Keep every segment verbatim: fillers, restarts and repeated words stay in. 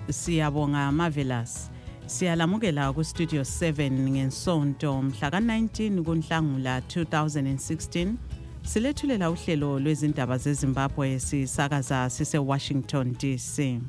Siyabonga Marvelous. Siyalamukela ku Studio seven ngensonto mhla ka nineteen kuNhlangula two thousand sixteen. Silethulela uhlelo lwezindaba zeZimbabwe sisakaza sise Washington D C.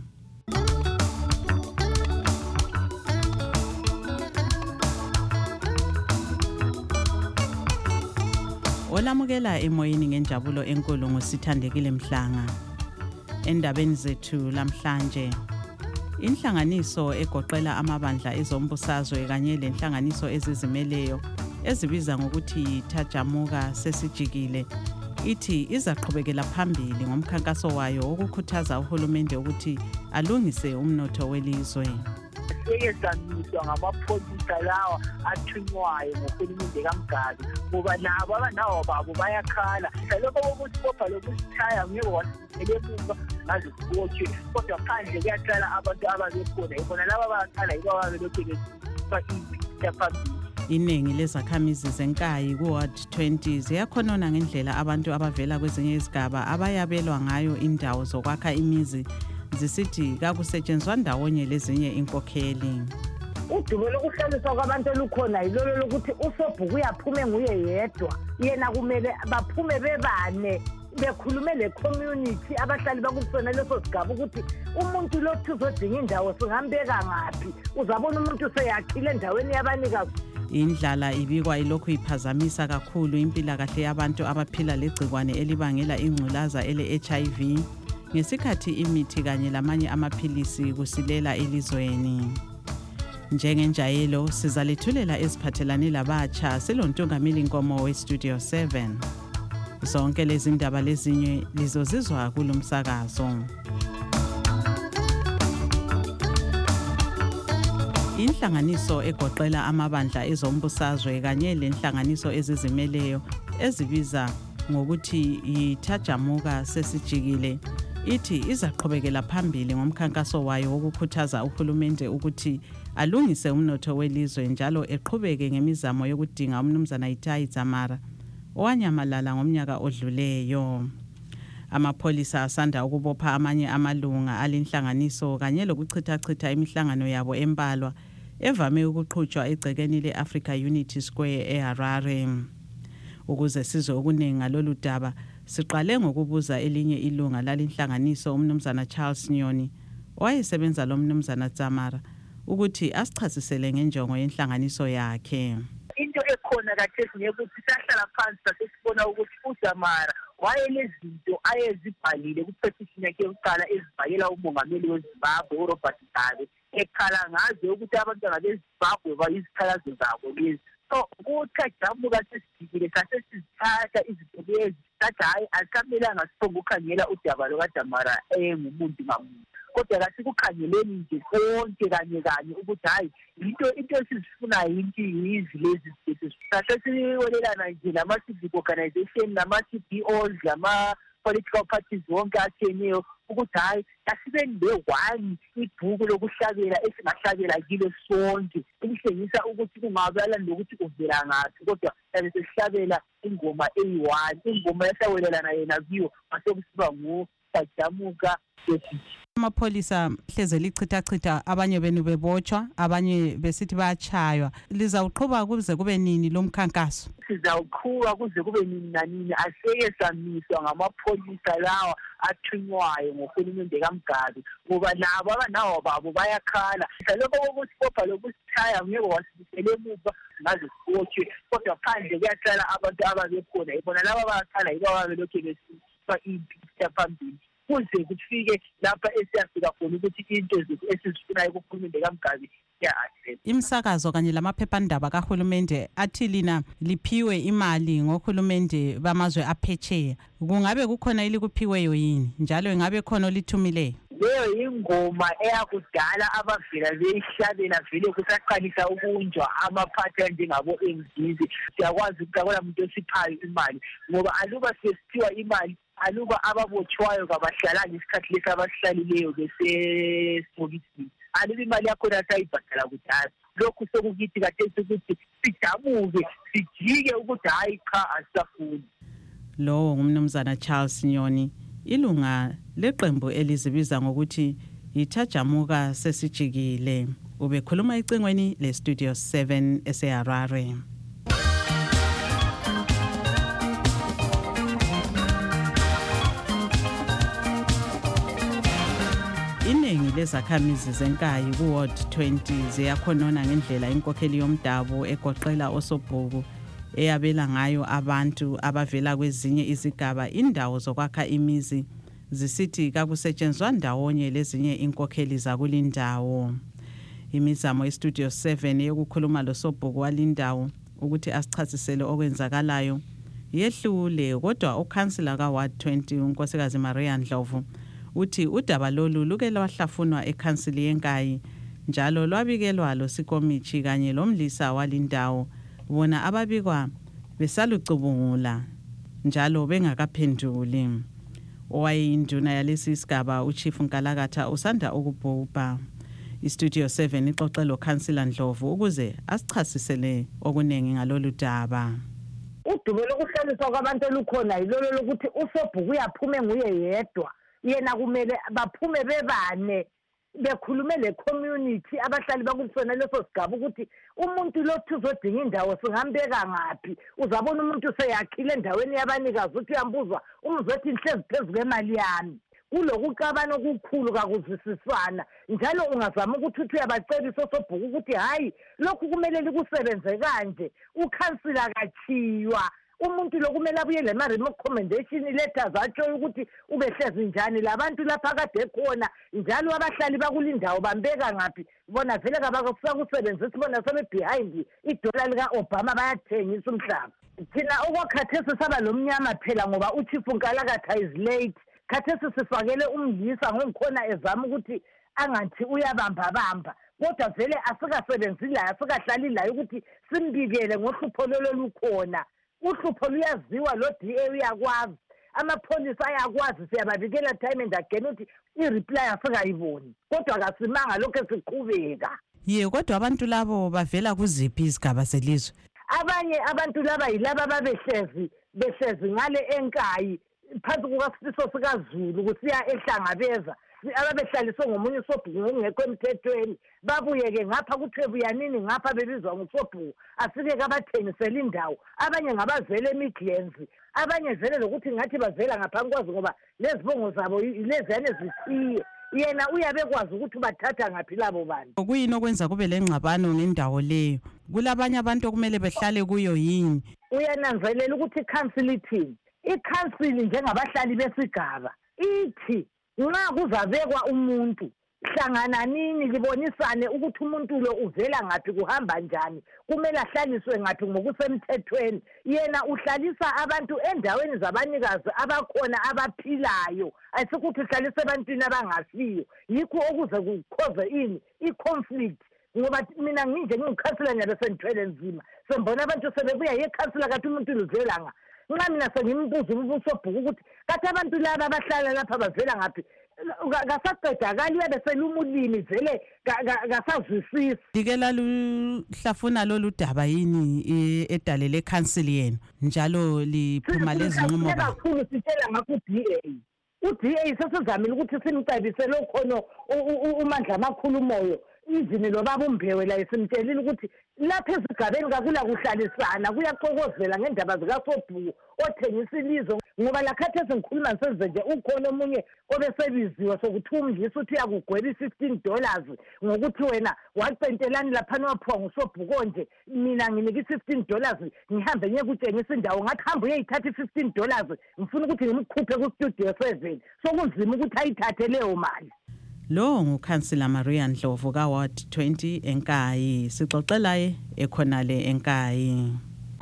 Olamukela emoyeni ngenjabulo enkulu ngosithandekile Mhlanga. Endabeni zethu lamhlanje, inhlanganiso egoqela amabandla ezombusazwe kanye lenhlanganiso ezizimeleyo ezibiza ngokuthi Thajamuka sesijikile ithi izaqhubekela phambili ngomkhankaso wayo wokukhuthaza uhulumende ukuthi alungise umnotho welizwe. Siyezamiswa ngamapholisa lawa athunywayo ngohulumende kaMgabi ngoba nabo abanawo babo bayakhala lokho bokusibopha lokusithaya ngeke wasibele emuva ngaze kubotshwe kodwa phandle kuyaqala abantu ababekhona ibona laba bayaqala yibo ababelokhu besifa impi yaphambili. Iningi lezakhamizi zenkayi ku-Ward twenty ziyakhonona ngendlela abantu abavela kwezinye izigaba abayabelwa ngayo indawo zokwakha imizi zisithi kakusetshenzwa ndawonye lezinye inkokheli. Udumo lokuhlaliswa kwabantu olukhona yilolo lokuthi usobhuku uyaphume nguye yedwa yena kumele baphume bebane bekhulume le community abahlali bakusona leso sigaba ukuthi umuntu lothi uzodinga indawo singambeka ngapi uzabona umuntu seyakhile endaweni yabanikazi. Indlala ibikwa ilokhu iphazamisa kakhulu impilakahle yabantu abaphila legcikwane elibangela ingculaza ele H I V ngesikhathi imithi kanye lamanye amaphilisi kusilela elizweni. Njengenjayelo sizalethulela eziphathelane labatsha silontungameli Nkomo we Studio seven. Zonke lezi ndaba lezinye lizozizwa kulomsakazo. Inhlanganiso egoqela amabandla ezombusazwe kanye lenhlanganiso ezizimeleyo ezibiza ngokuthi iThajamuka sesijikile ithi izaqhubekela phambili ngomkhankaso wayo wokukhuthaza uhulumende ukuthi alungise umnotho welizwe njalo eqhubeke ngemizamo yokudinga umnumzana Itai Dzamara owanyamalala ngomnyaka odluleyo. Amapholisa asanda ukubopha amanye amalunga alinhlanganiso kanye lokuchithachitha imihlangano yabo embalwa evame ukuqhutshwa egcekeni le-Africa Unity Square eHarare. Ukuze sizwe okuningi ngalolu daba, siqale ngokubuza elinye ilunga lalinhlanganiso umnumzana Charles Nyoni owayesebenza lo mnumzana Dzamara ukuthi asichasisele ngenjongo yenhlanganiso yakhe. Into ekhona kathesi ngekuthi sahlala phansi sasibona ukuthi uDzamara wayelezinto ayezibhalile ku-petition yakhe yokuqala ezibhakela umongameli weZimbabwe uRobert Mugabe ekhala ngazo ukuthi abantwana beZimbabwe bayizikhalazo zabo lezi. So uThajamuka sesijikile sasesizithatha izinto lezi sathi hayi asikamelanga siphonge ukukhangela udaba lukaDzamara engumuntu ngamuntu kodwa kasikukhangeleni nje konke kanye kanye ukuthi hayi into into esizifunayo into yizi lezi zethu sasesiwelelana nje nama-civic organization nama-C B Os nama-political parties wonke atheneyo ukuthi hayi asibe ne-one ibhuku lokuhlabela esingahlabela kilo sonke elishengisa ukuthi kungabala nokuthi kuvela ngaphi kodwa sabe sesihlabela ingoma eyi-one ingoma esawelelana yena kiyo masekusiba nguThajamuka sesijikile. Amapholisa hleze lichithachitha abanye benu bebotshwa abanye besithi bayachaywa. Lizawuqhuba kuze kube nini lo mkhankaso? Sizawuqhuba kuze kube nini nanini aseke samiswa ngamapholisa lawa athunywayo ngohulumende kaMgabi ngoba nabo abanawo babo bayakhala lokho bokusibopha lokusithaya ngeke wasibisele emuva ngaze kubotshwe kodwa phandle kuyaqala abantu ababekhona ibona laba bayakhala yibo ababelokhu besifa impi yaphambili kuze kufike lapha esiyafika khona ukuthi into esizifunayo kuhulumende kaMgabi ya-address. Imsakazo kanye lamaphephandaba kahulumende athi lina liphiwe imali ngohulumende bamazwe aphetsheya. Kungabe kukhona elikuphiweyo yini njalo ingabe khona olithumileyo? Leyo ingoma eyakudala abavela beyihlabela vele kusaqalisa ukunjwa amaphathi njengabo M D Z. Siyakwazi ukuthi akula muntu osiphayo imali ngoba aluba sesiphiwa imali aluba ababotshwayo kabahlalanga isikhathi lesi abasihlalileyo besesibhokisini aluba imali yakhona sayibhadala kudala. Lokhu sokukithi kathesi ukuthi sidabuke sijike ukuthi hayi cha asisafuni. Lo ngumnumzana Charles Nyoni, ilunga leqembu elizibiza ngokuthi Ithajamuka Sesijikile. Ubekhuluma icingweni le Studio seven eseHarare. Iningi lezakhamizi zenkayi ku Ward twenty ziyakhonona ngendlela inkokheli yomdabu egoqela osobhuku eyabela ngayo abantu abavela kwezinye izigaba indawo zokwakha imizi zisithi kakusetshenzwa ndawonye lezinye inkokheli zakulindawo. Imizamo yeStudio seven yokukhuluma losobhuku walindawo ukuthi asichasisele okwenzakalayo yehlule, kodwa ukhansila ka Ward twenty uNkosikazi Maria Ndlovu uthi udaba lolu luke lwahlafunwa ekhansili yenkayi njalo lwabikelwa losikomithi kanye lomlisa walindawo bona ababikwa besalucubungula njalo bengakaphenduli. Owayinduna yalesi sigaba uChief Nkalakatha usanda ukubhubha. iStudio seven ixoxe lo Councilor Ndlovu ukuze asichasisele okunengi ngalolu daba. Udubo lokuhlaliswa kwabantu olukhona yilolo lokuthi usobhuku uyaphume nguye yedwa, yena kumele baphume bebane bekhulume le community abahlali bakusona leso sigaba ukuthi umuntu lothi uzodinga indawo singambeka ngapi. Uzabona umuntu seyakhile endaweni yabanikazi uthi uyambuzwa umzothi inhlezi phezulu kwemali yami. Kulokukabana okukhulu kakuzwisiswana njalo ungazama ukuthi uthi uyabacebisa osobhuku ukuthi hayi lokhu kumele likusebenze kanje. Ukhansila kachiywa umuntu lokumele abuye le recommendation letters atsho ukuthi ubehlezi njani labantu lapha kade khona njalo abahlali bakulindawo bambeka ngapi. Bona vele kabakusebenzisa bona sebe behind idollar lika Obama bayathengisa umhlaba. Thina okwakhathesi saba lomnyama phela ngoba uChief Nkalakatha is late. Khathesi sifakele umlisa ngokukhona ezama ukuthi angathi uyabamba bamba, kodwa vele asikasebenzi la asikahlali la ukuthi simbikele ngohlupho lolukhona. Uhlupho luyaziwa lo D A uyakwazi, amapholisa ayakwazi, siyababikela time and again ukuthi i-reply asikayiboni, kodwa kasimanga lokho siqhubeka. Ye, kodwa abantu labo bavela kuziphi izigaba selizwe? Abanye abantu laba yilaba babehlezi behlezi ngale enkayi phansi kukasifiso sikaZulu kusiya ehlangabeza ababehlaliswe ngomunye usobhuku ngekho emthethweni babuye ke ngapha kuthwebu yanini ngapha bebizwa ngosobhuku asike kabathengisela indawo. Abanye ngabavele eMidlands, abanye vele lokuthi ngathi bavela ngaphansi kwazi ngoba lezibongo zabo leziyane zisiye. Yena uyabekwazi ukuthi bathatha ngaphi labo bantu. Kuyini okwenza kube lengxabano ngendawo leyo? Kulabanye abantu okumele behlale kuyo yini? Uyananzelela ukuthi council ithini? I-council njengabahlali besigaba ithi nxa kuzabekwa umuntu hlangana nini libonisane ukuthi umuntu lo uvela ngapi kuhamba njani kumele ahlaliswe ngapi ngokusemthethweni. Yena uhlalisa abantu endaweni zabanikazi abakhona abaphilayo, ayisikuthi uhlalisa ebantwini abangafiyo. Yikho okuze kukhoze ini i-conflict ngoba mina nginje ngikhansela nyabe sengithwele nzima sembona abantu sebebuya yekhansela kathi umuntu luvela nga nxa mina sengimbuza ubusobhuku ukuthi kathi abantu laba abahlala lapha bavela ngaphi ngasaqedakali uyabe selumulimi vele ngasazwisisi. Dike laluhlafuna lolu daba yini edalele ecouncil yenu njalo liphuma lezinqumo kakhulu sitshela ngakho u-D A u-D A sesizamile ukuthi simcebise lokhono uMandla amakhulu moyo izini lo baba uMbewe la isimtshelile ukuthi lapha ezigabeni kakula kuhlalisana kuyaxokozela ngendaba zikasobhuku othengisa ilizwe ngoba lakhathesi ngikhuluma ngisenze nje ukhona omunye obesebiziwe sokuthi umlisa uthi uyakugweba i-fifteen dollars ngokuthi wena wacentelani laphana waphiwa ngusobhuku nje mina nginika i-fifteen dollars ngihambe ngiye kutshengisa indawo ngathi hamba uyeyithatha i-fifteen dollars ngifuna ukuthi ngimkhuphe ku-Studio seven sokunzima ukuthi ayithathe leyo mali. Lo nguKhansila Maria Ndlovu ka Ward twenty enkayi, sixoxelaye ekhonale enkayi.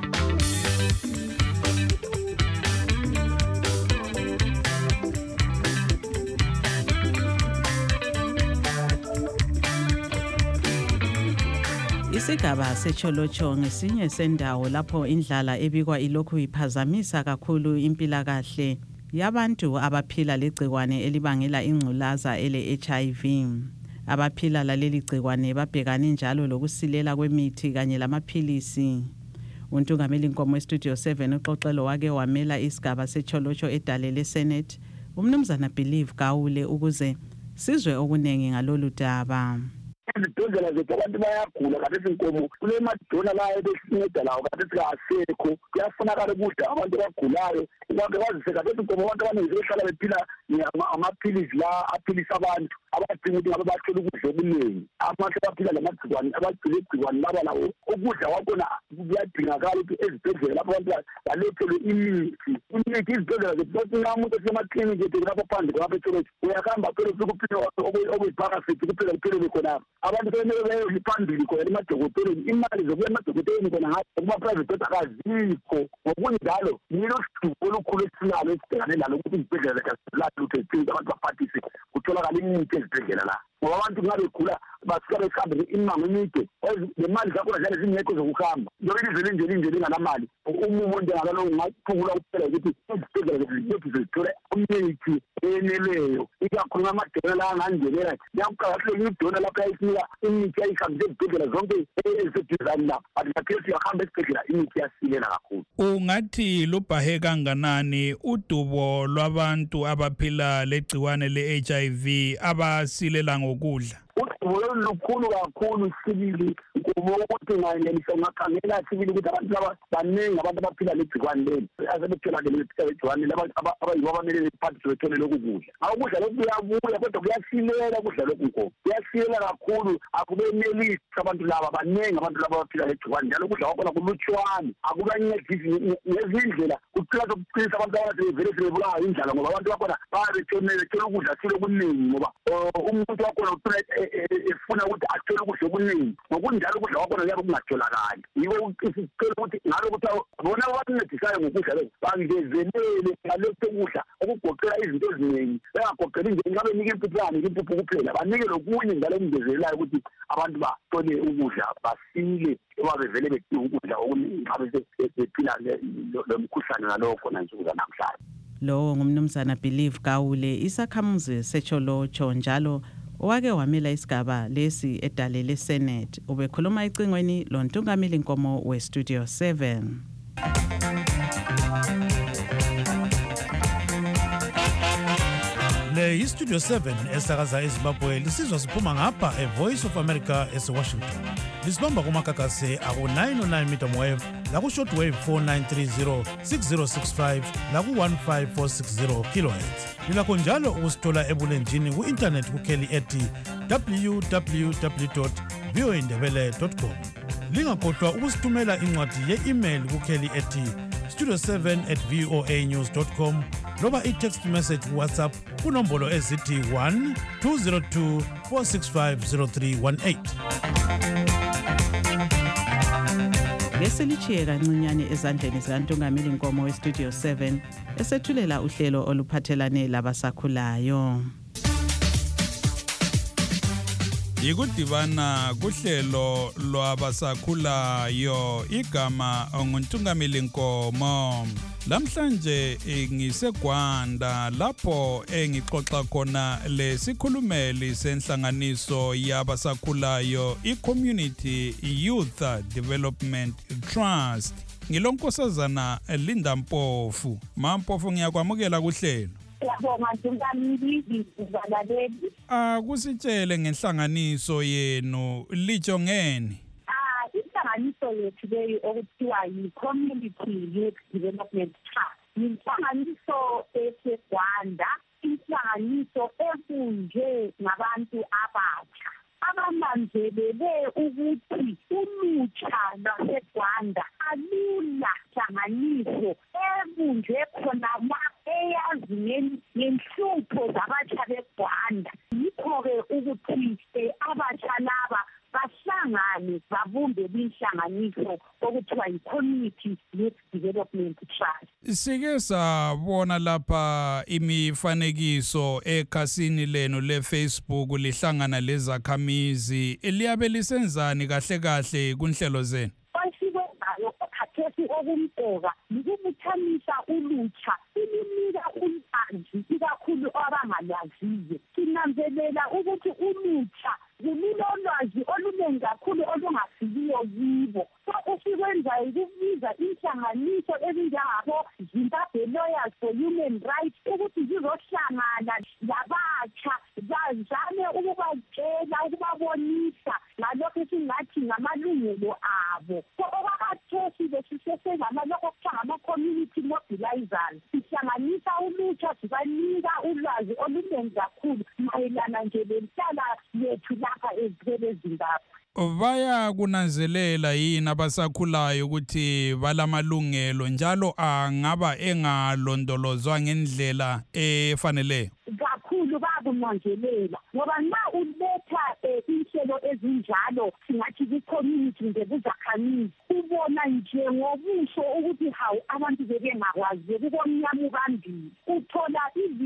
Isigaba seCholocho ngesinye sendawo lapho indlala ebikwa ilokhu iphazamisa kakhulu impilakahle yabantu abaphila legcikwane elibangela ingculaza ele H I V. Abaphila laleli gcikwane babhekane njalo lokusilela kwemithi kanye lamaphilisi. Untungameli Nkomo eStudio seven uxoxelo wake wamela isigaba seCholocho edalele Senate, umnumzana Believe Gawule ukuze sizwe okuningi ngalolu daba. Izibhedlela zethu abantu bayagula kade inkomo kule madona la ebesinceda lawo kade singasekho kuyafunakala ukudla abantu abagulayo abantu bazise kade inkomo abantu abaningi behlala bephila amaphilisi la aphilisa abantu abadinga ukuthi ngabe bathole ukudla okuningi amahle baphila lamagciwane abagcile igciwane laba lawo ukudla kwakhona kuyadingakala ukuthi ezibhedlela lapho abantu balethelwe imithi imithi izibhedlela zethu nxa umuntu esemaklinikhi ethu lapho phandle lapho etholathi uyahamba phela ukuphila okuyiphakasithi kuphela kuphelele khonapho abantu kumele baye phambili khona emadokoteleni imali zokuya emadokoteleni khona ngathi kuma-private doctor akazikho ngokunjalo yilo siduko olukhulu esinalo esibhekane nalo ukuthi izibhedlela zikasilapho ukuthi abantu baphathise kutholakala imithi ezibhedlela la ngoba abantu kungabe begula basuka behambe imango emide nemali zakhona zale zingekho zokuhamba njengoba ilizwe linje linje linganamali umumo njengalo ungaphungula kuphela ukuthi izibhedlela zethu zithole imithi eneleyo ikakhulu ngamadona la angangenela kuyakuqakathekile idona lapho yayinika imithi yayihambise ezibhedlela zonke eziseduzane la but kathesi uyahamba esibhedlela imithi yasilela kakhulu. Ungathi lubhahe kanganani udubo lwabantu abaphila legciwane le-H I V abasilela ngokudla? Udubo lukhulu kakhulu sibili ngoba ukuthi ngayenelisa ungakhangela sibili ukuthi abantu laba baningi abantu abaphila legciwane leli asebetholakele legciwane laba abayibo abamele bephathise bethole lokhu kudla. Ukudla lokhu kuyabuya kodwa kuyasilela ukudla lokhu nkomo kuyasilela kakhulu akubenelisi abantu laba baningi abantu laba abaphila legciwane njalo ukudla kwakhona kulutshwane akubancedisi ngezindlela kuqala ukuqinisa abantu abasebevele sebebulawa indlala ngoba abantu bakhona bayabethonele bethola ukudla silo kuningi ngoba umuntu wakhona uthola efuna ukuthi athole ukudla okuningi ngokunjalo ukudla kwakhona kuyabe kungatholakali yiwo isicela ukuthi ngalo ukuthi bona abancedisayo ngokudla lokhu bangezelele ngalokho ukudla okugoqela izinto eziningi bengagoqeli nje ngabe nika impuphu yani impuphu kuphela banike lokunye njalo okungezelelayo ukuthi abantu bathole ukudla basile abavele bedinga ukudla okuningi ngabe bephila lo mkhuhlane ngalokho nansuku zanamhlanje. Lo ngumnumzana Believe Gawule isakhamuzi seCholocho njalo owake wamela isigaba lesi edale leSenate ubekhuluma ecingweni lontungameli Nkomo weStudio seven. Le iStudio seven esakaza eZimbabwe lisizwa siphuma ngapha eVoice of America eWashington. Lisibamba kumakakase aku nine oh nine meter wave laku shortwave four nine three zero six zero six five laku one five four six zero kilohertz. Lilakho njalo ukusithola ebulenjini ku-internet kukheli ethi w w w dot voa ndebele dot com. Lingakhohlwa ukusithumela incwadi ye-email kukheli ethi studio seven at voa news dot com loba i-text message WhatsApp kunombolo ezithi one two zero two four six five zero three one eight. Ngeselichiye kancinyane ezandleni zikaNtungameli Nkomo weStudio seven esethulela uhlelo oluphathelane labasakhulayo. Yikudibana kuhlelo lwabasakhulayo igama onguntungameli Nkomo. Lamhlanje ngiseGwanda lapho engixoxa khona lesikhulumeli senhlanganiso yabasakhulayo iCommunity Youth Development Trust. Ngilonkosazana Linda Mpofu. Mampofu ngiyakwamukela kuhlelo. Yabonga Ntungameli izalaleli. Ah kusitshele ngenhlanganiso yenu lijo ngene. Inhlanganiso yethu leyo okuthiwa yi-Community Youth Development Trust. Inhlanganiso eseGwanda, inhlanganiso ebunjwe ngabantu abatsha. Abamanzelele ukuthi ulutsha lwaseGwanda alula hlanganiso ebunjwe khona la eyazi ngenhlupho zabatsha beGwanda. Yikho-ke ukuthi abatsha laba bahlangane babumbe inhlanganiso okuthiwa yi-Community Youth Development Trust. Sike sabona lapha imifanekiso ekhasini lenu leFacebook lihlangana lezakhamizi liyabe lisenzani kahle kahle kunhlelo zenu. Osikwenzayo okhathesi okumqoka yikubuthanisa ulutsha ilinika ulwazi ikakhulu abangalwaziyo. Sinanzelela ukuthi ulutsha lulolwazi olunengi kakhulu olungafikiyo yibo. So esikwenzayo ukubiza inhlanganiso ezinjengabo Zimbabwe Lawyers for Human Rights ukuthi zizohlangana labatsha azame ukubatshela ukubabonisa ngalokho esingathi ngamalungelo abo. So okwakhathesi besisesengamalokho okuthiwa ngama-community mobilizers, sihlanganisa ulutsha sibanika ulwazi oluningi kakhulu mayelana nje lenhlala yethu lapha eZimbabwe. Baya kunanzelela yini abasakhulayo ukuthi balamalungelo njalo angaba engalondolozwa ngendlela efanele? Kakhulu bakunanzelela ngoba nxa uletha inhlelo ezinjalo singathi ku-community nje kuzakhamizi ubona nje ngobuso ukuthi hawu abantu bebengakwazi kubomnyama ubambili uthola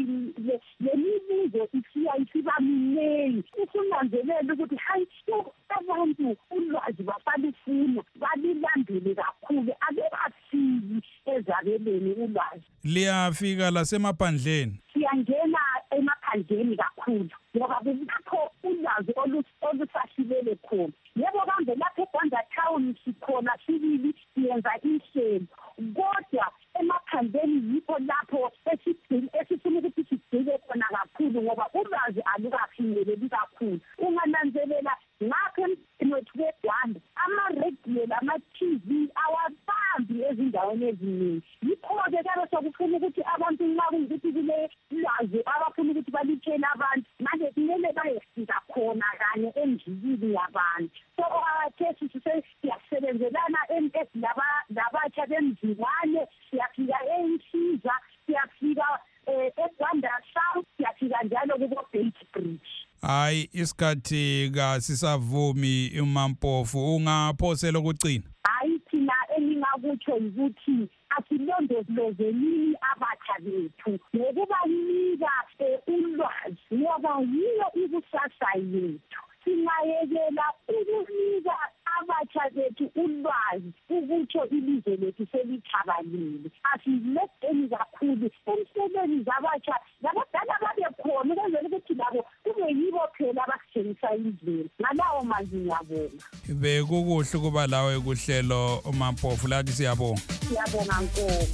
lemibuzo isiya isiba minengi usunanzelela ukuthi hayi abantu ulwazi basalifuna balilambile kakhulu abebafiki ezabeleni ulwazi. Liyafika lasemaphandleni? Siyangena emaphandleni kakhulu ngoba kulapho ulwazi olusasilele khona. Yebo kambe lapho eGwanda Town sikhona sibili siyenza inhlelo kodwa emaphandleni yikho lapho esifuna ukuthi sigcile khona kakhulu ngoba ulwazi alukafinyeleli kakhulu. Ungananzelela ngapha emnotho weGwanda ama-radio ama-T V awabambi ezindaweni eziningi. Yikho-ke kube sokufuna ukuthi abantu nxa kuyikuthi kule lwazi abafuna ukuthi balitshele abantu manje kumele bayefika khona kanye endlini yabantu. So okwathesi siyasebenzelana labatsha bemzingwane, siyafika eNsiza, siyafika eGwanda South, siyafika njalo kubo-Bait Bridge. Hayi isikhathi kasisavumi uMampofu, ungaphosela ukucina? Hayi thina engingakutsho ukuthi asilondolozeleni abatsha bethu ngokubanika ulwazi ngoba yiyo ikusasa yethu. Singayekela ukunika abatsha bethu ulwazi ukutsho ilizwe lethu selithabalile. Asiletheni kakhulu emhlabeni zabatsha labadala babe khona ukwenzela ukuthi labo kube yibo phela abasitshengisa indlela. Ngalawo mazwi ngiyabonga. Bekukuhle kuba lawe kuhlelo uMampofu, lathi siyabonga. Siyabonga Nkomo.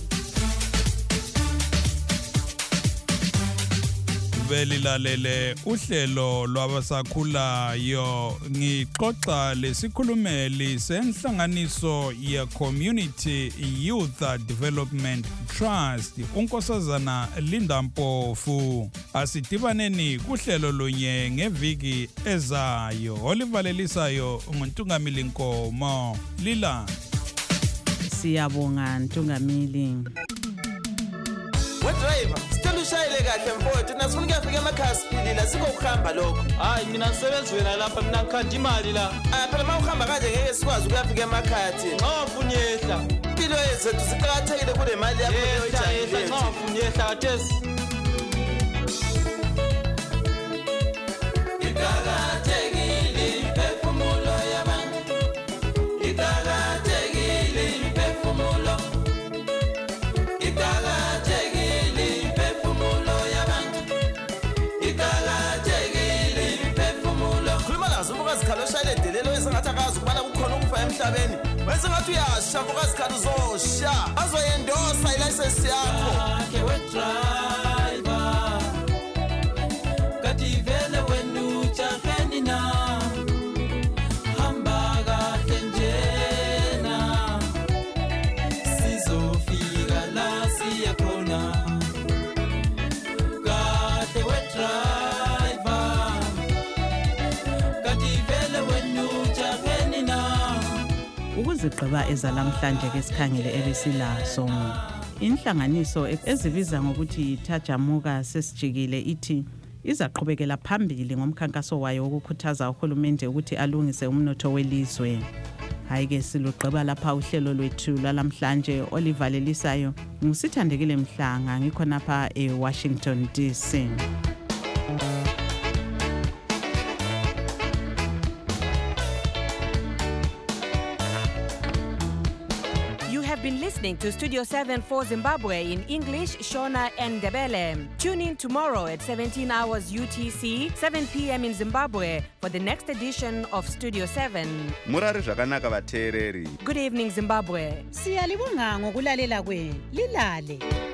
Belilalele uhlelo lwabasakhulayo, ngixoxa lesikhulumeli senhlanganiso ye Community Youth Development Trust uNkosazana Linda Mpofu. Asidibaneni kuhlelo lunye ngeviki ezayo. Olivalelisayo uNtungamili Nkomo. Lila. Siyabonga Ntungamili. Driver, sicela ushayele kahle mfowethu, nasifuna ukuyafika emakhaya siphilile, asikho ukuhamba lokho. Hayi mina ngisebenza wena lapha, mina ngikhanda imali la. Ah phela mawuhamba kanje ngeke sikwazi ukuyafika emakhaya thina. Nxa ufuna yehla. Impilo yethu siqakathekile kule mali yakho oyijayele. Nxa ufuna yehla kathesi. Iqakathekile imphefumulo yabantu. Iqakathekile imphefumulo. Iqakathekile imphefumulo yabantu. Iqakathekile imphefumulo. Khuluma lazo ubukazikhalo oshayele delelo esengathi akazi ukubana kukhona ukufa emhlabeni. Wesengathi uyasha ubukazikhalo uzosha. Azoyendosa ilicense yakho. Ake we driver. Kathi vele wena uchafeni na. Hamba kahle njena. Sizofika la siya khona. Kahle we driver. Kathi vele wena uchafeni na. Ukuzigqiba ezalamhlanje ke sikhangele ebisilaso. Inhlanganiso ezibiza ngokuthi Thajamuka sesijikile ithi izaqhubekela phambili ngomkhankaso wayo wokukhuthaza uhulumende ukuthi alungise umnotho welizwe. Hayi ke silugqiba lapha uhlelo lwethu lalamhlanje olivalelisayo. Ngusithandekile Mhlanga ngikhonapha eWashington D C. Been listening to Studio seven for Zimbabwe in English, Shona and Ndebele. Tune in tomorrow at seventeen hours U T C, seven p m in Zimbabwe for the next edition of Studio seven. Murari zvakanaka vateereri. Good evening Zimbabwe. Siyalibonga ngokulalela kwenu. Lilale.